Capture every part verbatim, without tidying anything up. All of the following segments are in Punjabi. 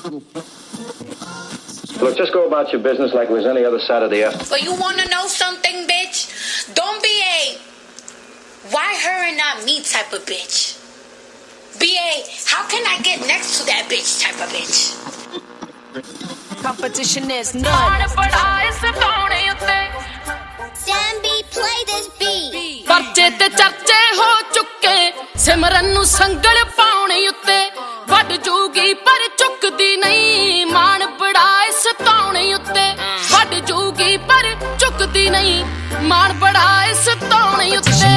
Look, just go about your business like it was any other Saturday afternoon. But you want to know something, bitch? Don't be a why her and not me type of bitch. Be a how can I get next to that bitch type of bitch. Competition is none. Sambi, play this beat. ਪਰਚੇ ਤੇ ਚਰਚੇ ਹੋ ਚੁੱਕੇ ਸਿਮਰਨ ਨੂੰ ਸੰਗਲ ਪਾਉਣੇ ਉੱਤੇ ਵੱਡ ਜੂਗੀ ਪਰ ਚੁੱਕਦੀ ਨਹੀਂ ਮਾਣ ਬੜਾ ਇਸ ਤਾਉਣੇ ਉੱਤੇ ਵੱਡ ਜੂਗੀ ਪਰ ਚੁੱਕਦੀ ਨਹੀਂ ਮਾਣ ਬੜਾ ਇਸ ਤਾਉਣੇ ਉੱਤੇ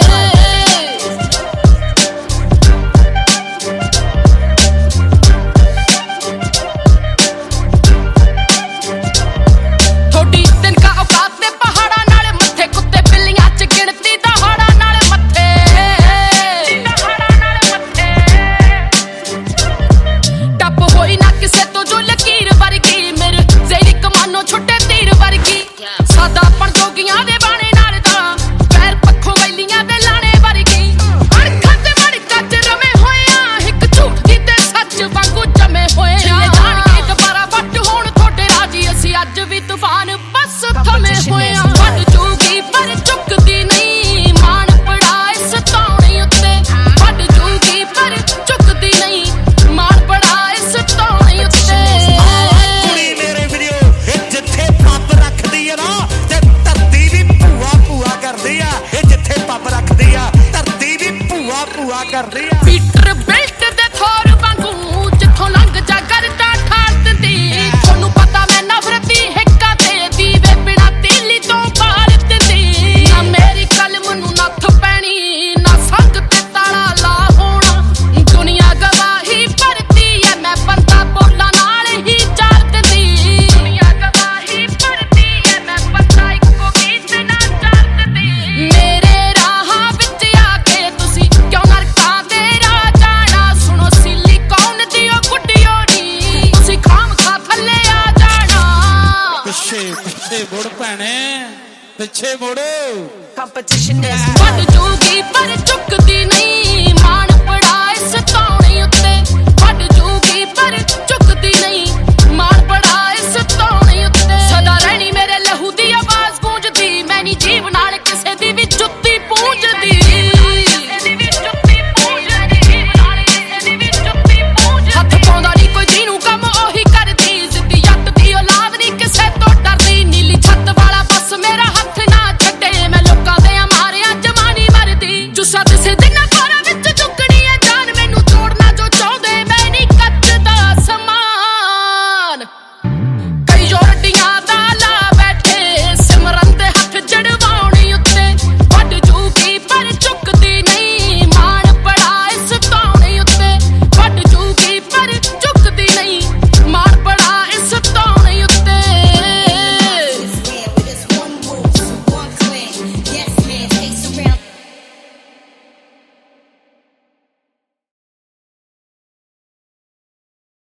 ਪੀਟਰ ਬਿਲਟ ਦੇ ਥੋਰ ਵਾਂਗੂ ਜਿੱਥੋਂ ਲੰਘ ਜਾ ਕਰਦਾ ਠਾਰ ਦਿੰਦੀ ਤੁਹਾਨੂੰ ਪਤਾ ਮੈਂ ਨਫ਼ਰਤੀ ਹਿੱਕਾ ਤੇ ਦੀਵੇ ਬਿਨਾ ਤੀਲੀ ਤੋਂ ਬਾਲ ਦਿੰਦੀ ਨਾ ਮੇਰੀ ਕਲਮ ਨੂੰ ਨੱਥ ਪੈਣੀ ਨਾ ਸੰਗ ਤੇ ਤਾਲਾ ਲਾ ਹੋਣਾ ਦੁਨੀਆ ਗਵਾਹੀ ਭਰਦੀ ਐ ਮੈਂ ਬੰਦਾ ਬੋਲਾਂ ਨਾਲ ਹੀ ਚਾਰ ਦਿੰਦੀ ਦੁਨੀਆ ਗਵਾਹੀ ਭਰਦੀ ਐ ਮੈਂ ਬੰਦਾ ਇੱਕੋ ਗੀਤ ਨਾਲ ਚਾਰ ਦਿੰਦੀ ਮੇਰੇ ਰਾਹਾਂ ਵਿੱਚ ਆ ਕੇ ਤੁਸੀਂ ਕਿਉਂ ਪਿੱਛੇ ਮੁੜ ਭੈਣੇ ਪਿੱਛੇ ਮੁੜ ਕੰਪੀਟੀਸ਼ਨ ਇਸ ਵੱਧ ਜੂਗੀ ਪਰ ਚੁੱਕਦੀ ਨਹੀਂ